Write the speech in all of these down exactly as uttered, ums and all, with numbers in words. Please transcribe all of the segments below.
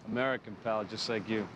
American, pal, just like you.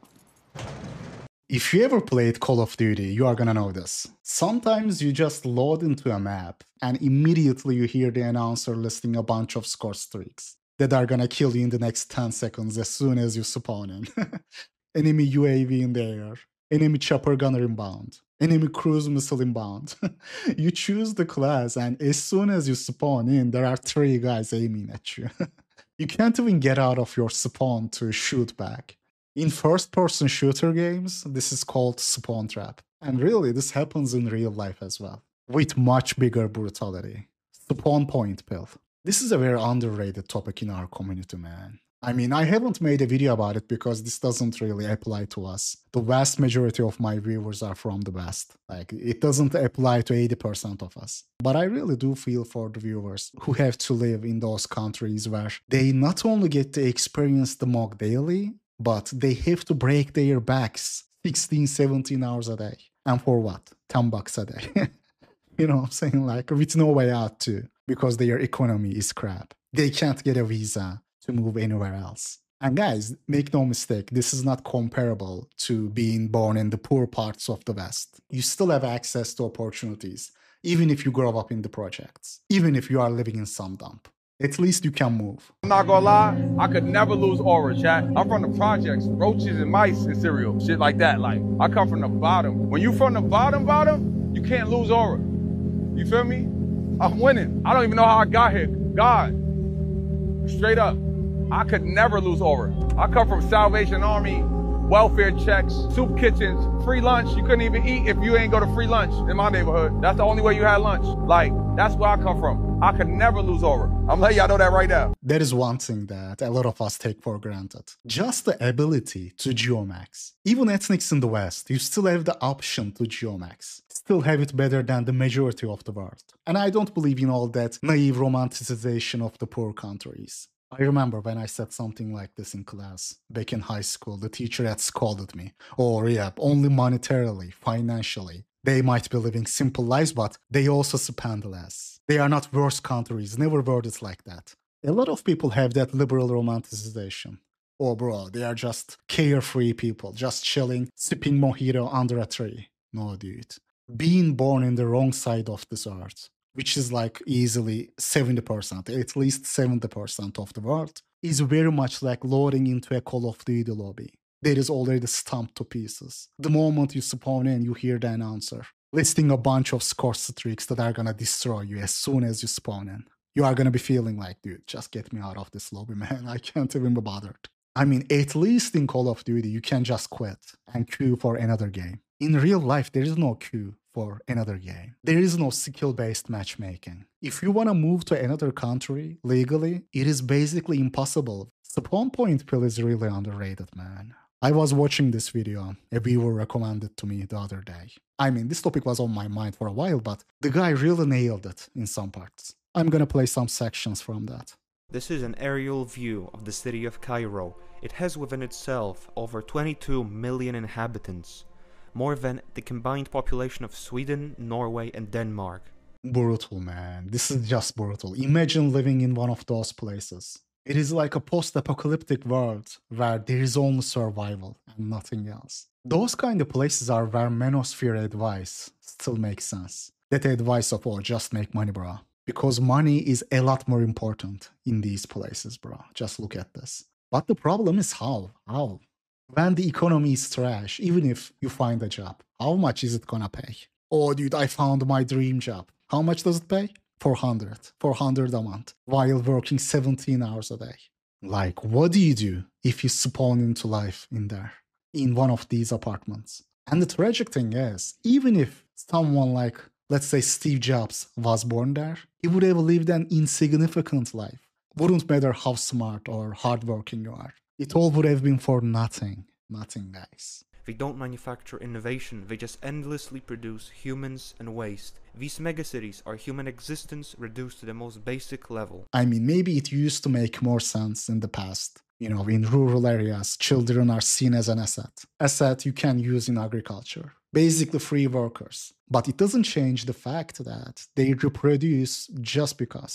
If you ever played Call of Duty, you are gonna know this. Sometimes you just load into a map and immediately you hear the announcer listing a bunch of score streaks that are gonna kill you in the next ten seconds as soon as you spawn in. Enemy U A V in the air, enemy chopper gunner inbound, enemy cruise missile inbound. You choose the class and as soon as you spawn in, there are three guys aiming at you. You can't even get out of your spawn to shoot back. In first-person shooter games, this is called spawn trap. And really, this happens in real life as well, with much bigger brutality. Spawn point pill. This is a very underrated topic in our community, man. I mean, I haven't made a video about it because this doesn't really apply to us. The vast majority of my viewers are from the West. Like, it doesn't apply to eighty percent of us. But I really do feel for the viewers who have to live in those countries where they not only get to experience the M O G daily, but they have to break their backs sixteen, seventeen hours a day. And for what? ten bucks a day. You know what I'm saying? Like, with no way out too, because their economy is crap. They can't get a visa to move anywhere else. And guys, make no mistake, this is not comparable to being born in the poor parts of the West. You still have access to opportunities, even if you grow up in the projects, even if you are living in some dump. At least you can move. I'm not gonna lie, I could never lose aura, chat. I'm from the projects, roaches and mice and cereal, shit like that. Like, I come from the bottom. When you from the bottom, bottom, you can't lose aura. You feel me? I'm winning. I don't even know how I got here. God, straight up, I could never lose aura. I come from Salvation Army, welfare checks, soup kitchens, free lunch. You couldn't even eat if you ain't go to free lunch in my neighborhood. That's the only way you had lunch. Like, that's where I come from. I could never lose aura. I'm letting y'all know that right now. That is one thing that a lot of us take for granted. Just the ability to geomax. Even ethnics in the West, you still have the option to geomax. Still have it better than the majority of the world. And I don't believe in all that naive romanticization of the poor countries. I remember when I said something like this in class, back in high school, the teacher had scolded me. Or yeah, only monetarily, financially. They might be living simple lives, but they also spend less. They are not worse countries, never worded like that. A lot of people have that liberal romanticization. Oh bro, they are just carefree people, just chilling, sipping mojito under a tree. No dude. Being born in the wrong side of this earth, which is like easily seventy percent, at least seventy percent of the world, is very much like loading into a Call of Duty lobby. That is already stumped to pieces. The moment you spawn in, you hear the announcer listing a bunch of score streaks that are gonna destroy you as soon as you spawn in. You are gonna be feeling like, dude, just get me out of this lobby, man. I can't even be bothered. I mean, at least in Call of Duty, you can just quit and queue for another game. In real life, there is no queue for another game. There is no skill-based matchmaking. If you want to move to another country legally, it is basically impossible. Spawn point pill is really underrated, man. I was watching this video, a viewer recommended to me the other day. I mean, this topic was on my mind for a while, but the guy really nailed it in some parts. I'm gonna play some sections from that. This is an aerial view of the city of Cairo. It has within itself over twenty-two million inhabitants, more than the combined population of Sweden, Norway, and Denmark. Brutal, man. This is just brutal. Imagine living in one of those places. It is like a post-apocalyptic world where there is only survival and nothing else. Those kind of places are where manosphere advice still makes sense. That advice of, oh, just make money, bro. Because money is a lot more important in these places, bro. Just look at this. But the problem is how? How? When the economy is trash, even if you find a job, how much is it gonna pay? Oh, dude, I found my dream job. How much does it pay? four hundred. four hundred a month, while working seventeen hours a day. Like, what do you do if you spawn into life in there, in one of these apartments? And the tragic thing is, even if someone like, let's say Steve Jobs was born there, he would have lived an insignificant life. Wouldn't matter how smart or hardworking you are. It all would have been for nothing. Nothing, guys. They don't manufacture innovation, they just endlessly produce humans and waste. These megacities are human existence reduced to the most basic level. I mean, maybe it used to make more sense in the past. You know, in rural areas, children are seen as an asset. Asset you can use in agriculture. Basically free workers. But it doesn't change the fact that they reproduce just because.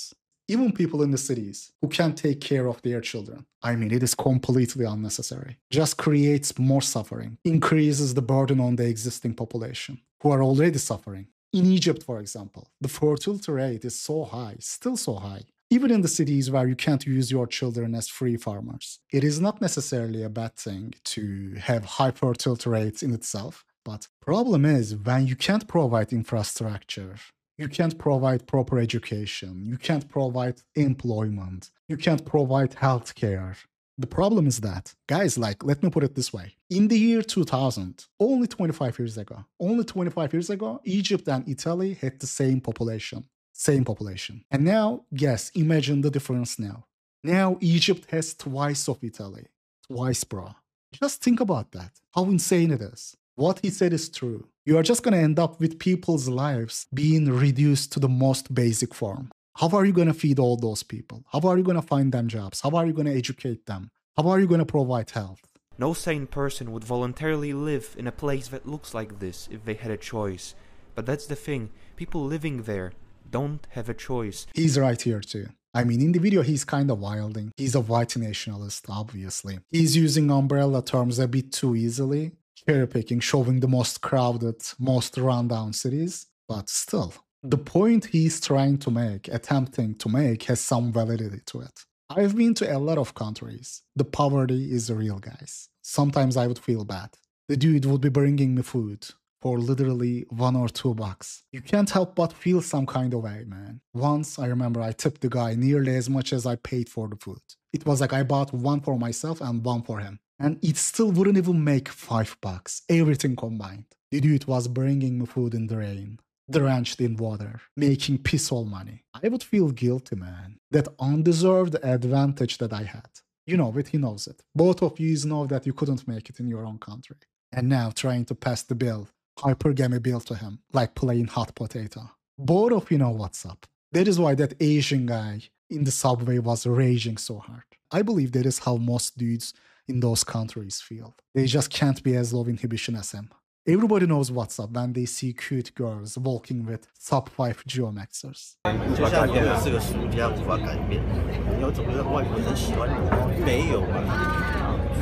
Even people in the cities who can't take care of their children. I mean, it is completely unnecessary. Just creates more suffering, increases the burden on the existing population, who are already suffering. In Egypt, for example, the fertility rate is so high, still so high. Even in the cities where you can't use your children as free farmers. It is not necessarily a bad thing to have high fertility rates in itself, but problem is when you can't provide infrastructure, you can't provide proper education, you can't provide employment, you can't provide healthcare. The problem is that, guys, like, let me put it this way. In the year two thousand, only twenty-five years ago, only twenty-five years ago, Egypt and Italy had the same population. Same population. And now, yes, imagine the difference now. Now Egypt has twice of Italy. Twice, bro. Just think about that. How insane it is. What he said is true. You are just gonna end up with people's lives being reduced to the most basic form. How are you gonna feed all those people? How are you gonna find them jobs? How are you gonna educate them? How are you gonna provide health? No sane person would voluntarily live in a place that looks like this if they had a choice. But that's the thing. People living there don't have a choice. He's right here too. I mean, in the video, he's kind of wilding. He's a white nationalist, obviously. He's using umbrella terms a bit too easily, cherry-picking, showing the most crowded, most run-down cities. But still, the point he's trying to make, attempting to make, has some validity to it. I've been to a lot of countries. The poverty is real, guys. Sometimes I would feel bad. The dude would be bringing me food for literally one or two bucks. You can't help but feel some kind of way, man. Once, I remember I tipped the guy nearly as much as I paid for the food. It was like I bought one for myself and one for him. And it still wouldn't even make five bucks, everything combined. The dude was bringing me food in the rain, drenched in water, making piss all money. I would feel guilty, man. That undeserved advantage that I had. You know it, he knows it. Both of you know that you couldn't make it in your own country. And now trying to pass the bill, hypergamy bill to him, like playing hot potato. Both of you know what's up. That is why that Asian guy in the subway was raging so hard. I believe that is how most dudes in those countries feel. They just can't be as low inhibition as him. Everybody knows what's up when they see cute girls walking with sub five Geomaxers. 就像你是个输家，无法改变。你要怎么让外国人喜欢你？没有啊。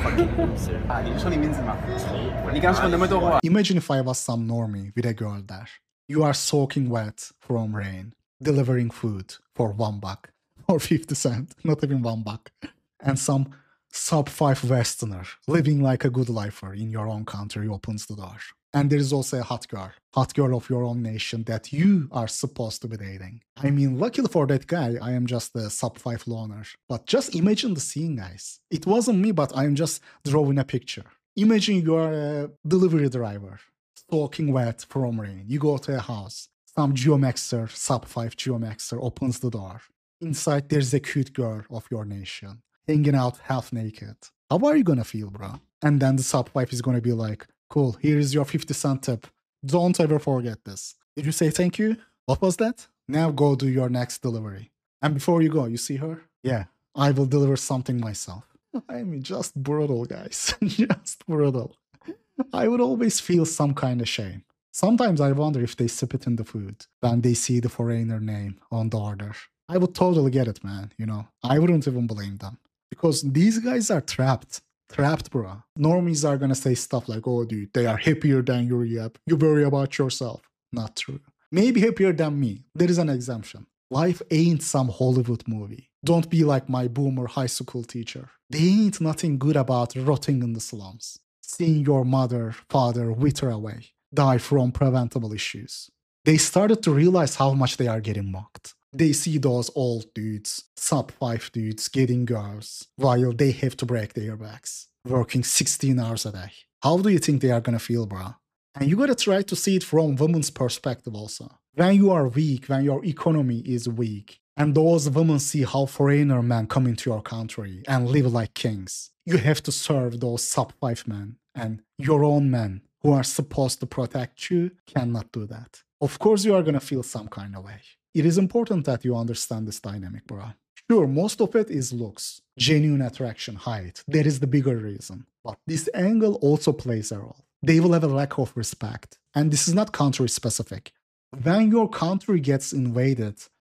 Imagine if I was some normie with a girl there. You are soaking wet from rain, delivering food for one buck or fifty cent, not even one buck, and some sub five Westerner living like a good lifer in your own country opens the door. And there is also a hot girl, hot girl of your own nation that you are supposed to be dating. I mean, luckily for that guy, I am just a sub five loner. But just imagine the scene, guys. It wasn't me, but I am just drawing a picture. Imagine you are a delivery driver, soaking wet from rain. You go to a house. Some Geomaxer, sub five Geomaxer opens the door. Inside, there's a cute girl of your nation, hanging out half naked. How are you gonna feel, bro? And then the sub five is gonna be like, cool, here is your fifty cent tip. Don't ever forget this. Did you say thank you? What was that? Now go do your next delivery. And before you go, you see her? Yeah, I will deliver something myself. I mean, just brutal, guys. Just brutal. I would always feel some kind of shame. Sometimes I wonder if they sip it in the food when they see the foreigner name on the order. I would totally get it, man, you know. I wouldn't even blame them. Because these guys are trapped. Trapped, bro. Normies are gonna say stuff like, oh, dude, they are happier than you, yep. You worry about yourself. Not true. Maybe happier than me. There is an exemption. Life ain't some Hollywood movie. Don't be like my boomer high school teacher. There ain't nothing good about rotting in the slums. Seeing your mother, father wither away, die from preventable issues. They started to realize how much they are getting mocked. They see those old dudes, sub five dudes getting girls, while they have to break their backs, working sixteen hours a day. How do you think they are gonna feel, bro? And you gotta try to see it from women's perspective also. When you are weak, when your economy is weak, and those women see how foreigner men come into your country and live like kings, you have to serve those sub five men, and your own men who are supposed to protect you cannot do that. Of course you are gonna feel some kind of way. It is important that you understand this dynamic, bro. Sure, most of it is looks, genuine attraction, height. That is the bigger reason. But this angle also plays a role. They will have a lack of respect. And this is not country specific. When your country gets invaded,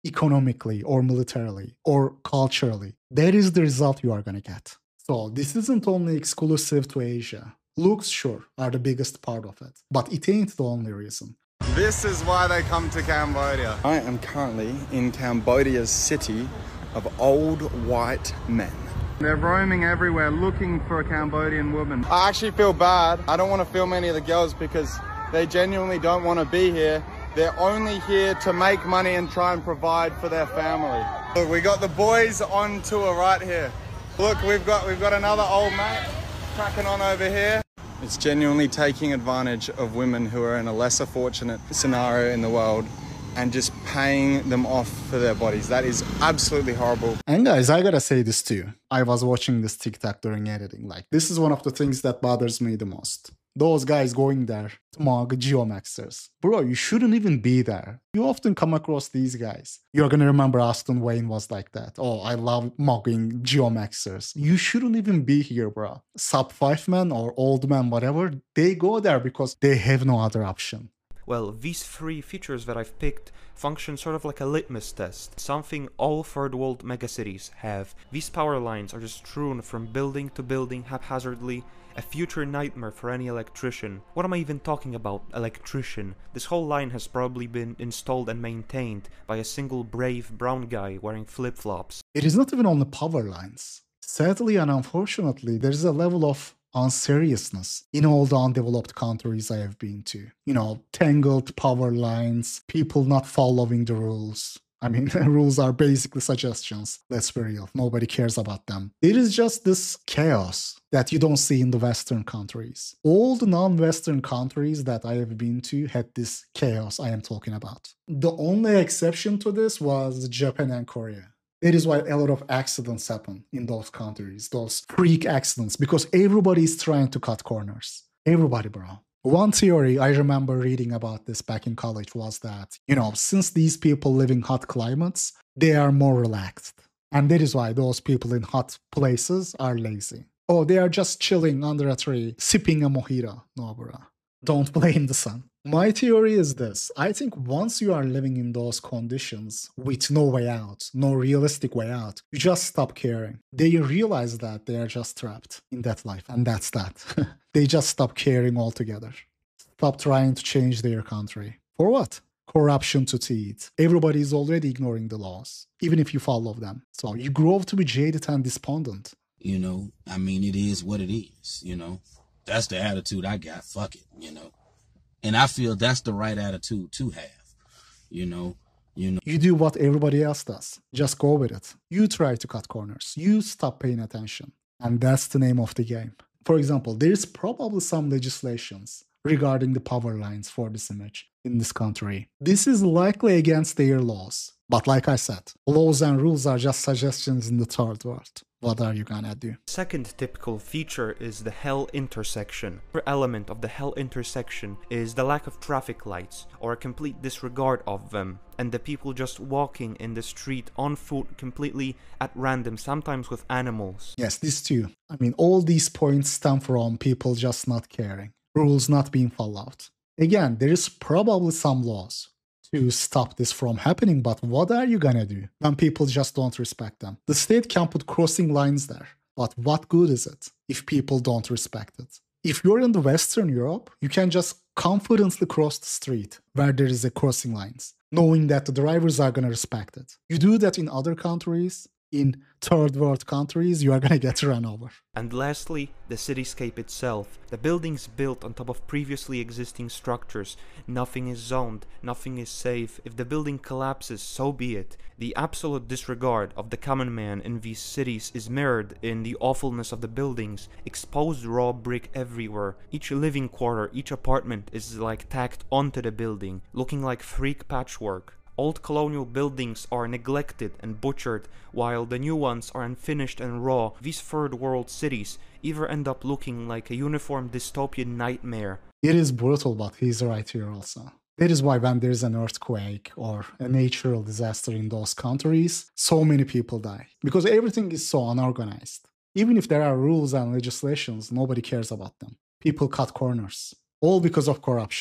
economically or militarily or culturally. That is the result you are going to get. So this isn't only exclusive to Asia. Looks, sure, are the biggest part of it, but it ain't the only reason. This is why they come to Cambodia. I am currently in Cambodia's city of old white men. They're roaming everywhere looking for a Cambodian woman. I actually feel bad. I don't want to film any of the girls because they genuinely don't want to be here. They're only here to make money and try and provide for their family. Look, we got the boys on tour right here. Look, we've got we've got another old mate cracking on over here. It's genuinely taking advantage of women who are in a lesser fortunate scenario in the world and just paying them off for their bodies. That is absolutely horrible. And guys, I gotta say this too. I was watching this TikTok during editing. Like, this is one of the things that bothers me the most. Those guys going there to mug GeoMaxers. Bro, you shouldn't even be there. You often come across these guys. You're gonna remember Austin Wayne was like that. Oh, I love mugging GeoMaxers. You shouldn't even be here, bro. Sub five men or old men, whatever, they go there because they have no other option. Well, these three features that I've picked function sort of like a litmus test, something all third world megacities have. These power lines are just strewn from building to building haphazardly, a future nightmare for any electrician. What am I even talking about, electrician? This whole line has probably been installed and maintained by a single brave brown guy wearing flip-flops. It is not even on the power lines. Sadly and unfortunately, there is a level of unseriousness in all the undeveloped countries I have been to. You know, tangled power lines, people not following the rules. I mean, rules are basically suggestions. Let's be real. Nobody cares about them. It is just this chaos that you don't see in the Western countries. All the non-Western countries that I have been to had this chaos I am talking about. The only exception to this was Japan and Korea. That is why a lot of accidents happen in those countries, those freak accidents, because everybody is trying to cut corners. Everybody, bro. One theory I remember reading about this back in college was that, you know, since these people live in hot climates, they are more relaxed. And that is why those people in hot places are lazy. Oh, they are just chilling under a tree, sipping a mojito. No, bro. Don't play in the sun. My theory is this. I think once you are living in those conditions with no way out, no realistic way out, you just stop caring. They realize that they are just trapped in that life, and that's that. They just stop caring altogether. Stop trying to change their country. For what? Corruption to teeth. Everybody is already ignoring the laws, even if you follow them. So you grow up to be jaded and despondent. You know, I mean, it is what it is, you know. That's the attitude I got. Fuck it, you know. And I feel that's the right attitude to have, you know, you know. You do what everybody else does. Just go with it. You try to cut corners. You stop paying attention. And that's the name of the game. For example, there is probably some legislations regarding the power lines for this image in this country. This is likely against their laws. But like I said, laws and rules are just suggestions in the third world. What are you gonna do? Second typical feature is the hell intersection. Another element of the hell intersection is the lack of traffic lights or a complete disregard of them, and the people just walking in the street on foot completely at random, sometimes with animals. Yes, this too. I mean, all these points stem from people just not caring, rules not being followed. Again, there is probably some laws to stop this from happening, but what are you gonna do when people just don't respect them? The state can put crossing lines there, but what good is it if people don't respect it? If you're in the Western Europe, you can just confidently cross the street where there is a crossing lines, knowing that the drivers are gonna respect it. You do that in other countries, in third world countries, you are gonna get run over. And lastly, the cityscape itself. The buildings built on top of previously existing structures. Nothing is zoned, nothing is safe. If the building collapses, so be it. The absolute disregard of the common man in these cities is mirrored in the awfulness of the buildings. Exposed raw brick everywhere. Each living quarter, each apartment is like tacked onto the building, looking like freak patchwork. Old colonial buildings are neglected and butchered, while the new ones are unfinished and raw. These third world cities either end up looking like a uniform dystopian nightmare. It is brutal, but he's right here also. That is why when there's an earthquake or a natural disaster in those countries, so many people die. Because everything is so unorganized. Even if there are rules and legislations, nobody cares about them. People cut corners. All because of corruption.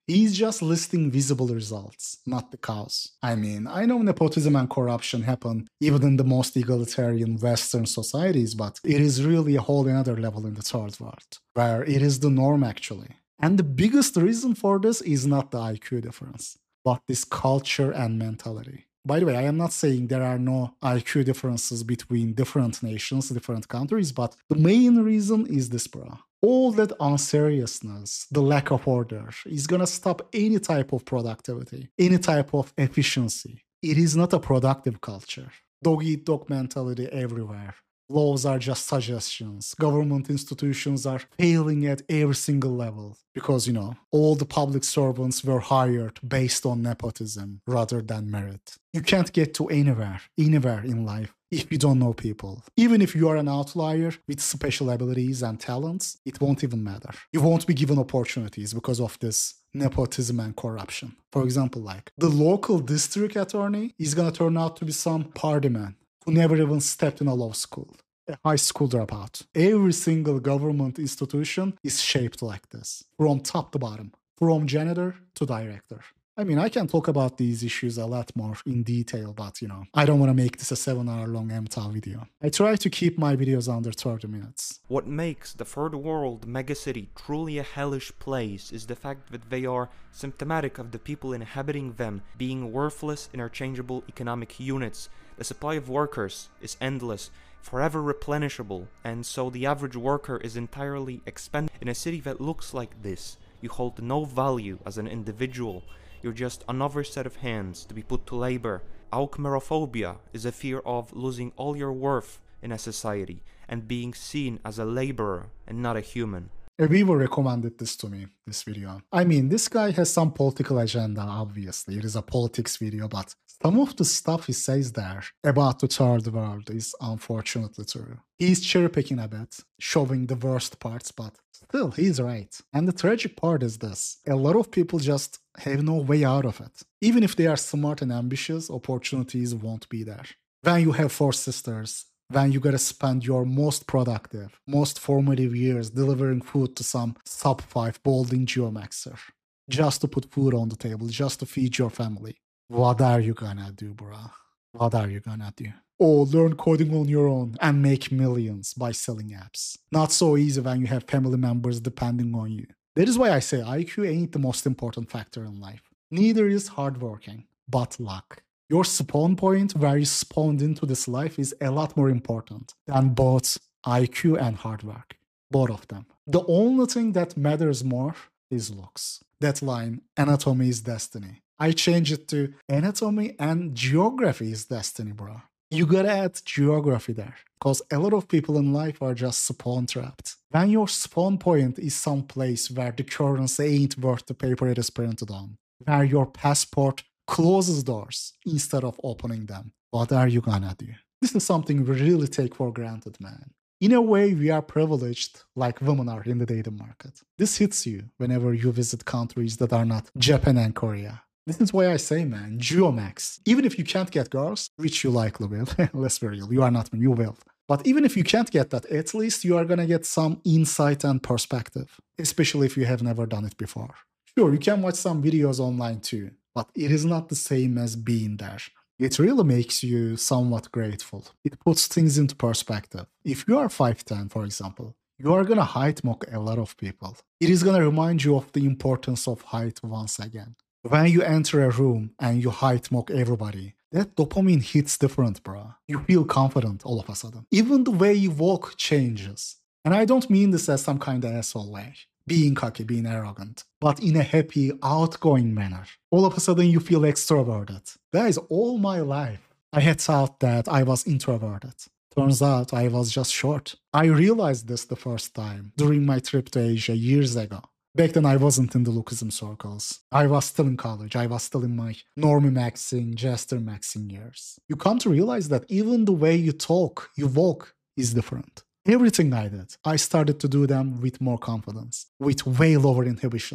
He's just listing visible results, not the cause. I mean, I know nepotism and corruption happen even in the most egalitarian Western societies, but it is really a whole another level in the third world, where it is the norm actually. And the biggest reason for this is not the I Q difference, but this culture and mentality. By the way, I am not saying there are no I Q differences between different nations, different countries, but the main reason is this, bro. All that unseriousness, the lack of order, is gonna stop any type of productivity, any type of efficiency. It is not a productive culture. Dog-eat-dog mentality everywhere. Laws are just suggestions. Government institutions are failing at every single level because, you know, all the public servants were hired based on nepotism rather than merit. You can't get to anywhere, anywhere in life if you don't know people. Even if you are an outlier with special abilities and talents, it won't even matter. You won't be given opportunities because of this nepotism and corruption. For example, like the local district attorney is gonna turn out to be some party man who never even stepped in a law school, a high school dropout. Every single government institution is shaped like this, from top to bottom, from janitor to director. I mean, I can talk about these issues a lot more in detail, but, you know, I don't want to make this a seven-hour-long M T A video. I try to keep my videos under thirty minutes. What makes the third world megacity truly a hellish place is the fact that they are symptomatic of the people inhabiting them being worthless, interchangeable economic units. The supply of workers is endless, forever replenishable, and so the average worker is entirely expendable. In a city that looks like this, you hold no value as an individual. You're just another set of hands to be put to labor. Alchmerophobia is a fear of losing all your worth in a society and being seen as a laborer and not a human. A viewer recommended this to me, this video. I mean, this guy has some political agenda, obviously. It is a politics video, but some of the stuff he says there about the third world is unfortunately true. He's cherry-picking a bit, showing the worst parts, but still, he's right. And the tragic part is this. A lot of people just have no way out of it. Even if they are smart and ambitious, opportunities won't be there. When you have four sisters, when you gotta spend your most productive, most formative years delivering food to some sub five balding geomaxer, just to put food on the table, just to feed your family. What are you gonna do, bruh? What are you gonna do? Oh, learn coding on your own and make millions by selling apps. Not so easy when you have family members depending on you. That is why I say I Q ain't the most important factor in life. Neither is hardworking, but luck. Your spawn point where you spawned into this life is a lot more important than both I Q and hard work. Both of them. The only thing that matters more is looks. That line, anatomy is destiny. I change it to anatomy and geography is destiny, bro. You gotta add geography there, because a lot of people in life are just spawn trapped. When your spawn point is some place where the currency ain't worth the paper it is printed on, where your passport closes doors instead of opening them, what are you gonna do? This is something we really take for granted, man. In a way, we are privileged like women are in the dating market. This hits you whenever you visit countries that are not Japan and Korea. This is why I say, man, Geomax. Even if you can't get girls, which you likely will, let's be real, you are not me, you will. But even if you can't get that, at least you are gonna get some insight and perspective, especially if you have never done it before. Sure, you can watch some videos online too, but it is not the same as being there. It really makes you somewhat grateful. It puts things into perspective. If you are five ten, for example, you are gonna height mock a lot of people. It is gonna remind you of the importance of height once again. When you enter a room and you height mock everybody, that dopamine hits different, bro. You feel confident all of a sudden. Even the way you walk changes. And I don't mean this as some kind of asshole way, being cocky, being arrogant, but in a happy, outgoing manner. All of a sudden you feel extroverted. Guys, all my life, I had thought that I was introverted. Turns out I was just short. I realized this the first time during my trip to Asia years ago. Back then I wasn't in the lookism circles. I was still in college. I was still in my normie maxing, jester maxing years. You come to realize that even the way you talk, you walk is different. Everything I did, I started to do them with more confidence, with way lower inhibitions.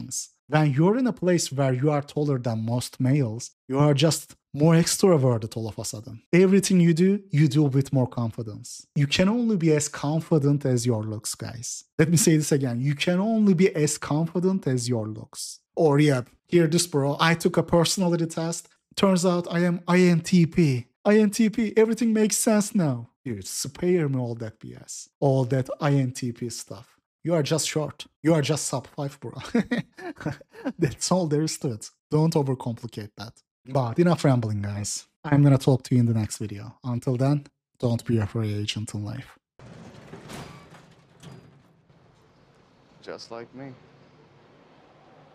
When you're in a place where you are taller than most males, you are just more extroverted all of a sudden. Everything you do, you do with more confidence. You can only be as confident as your looks, guys. Let me say this again. You can only be as confident as your looks. Or yeah, hear this, bro. I took a personality test. Turns out I am I N T P. I N T P, everything makes sense now. Dude, spare me all that B S. All that I N T P stuff. You are just short. You are just sub five, bro. That's all there is to it. Don't overcomplicate that. But enough rambling, guys. I'm gonna talk to you in the next video. Until then, don't be a free agent in life. Just like me.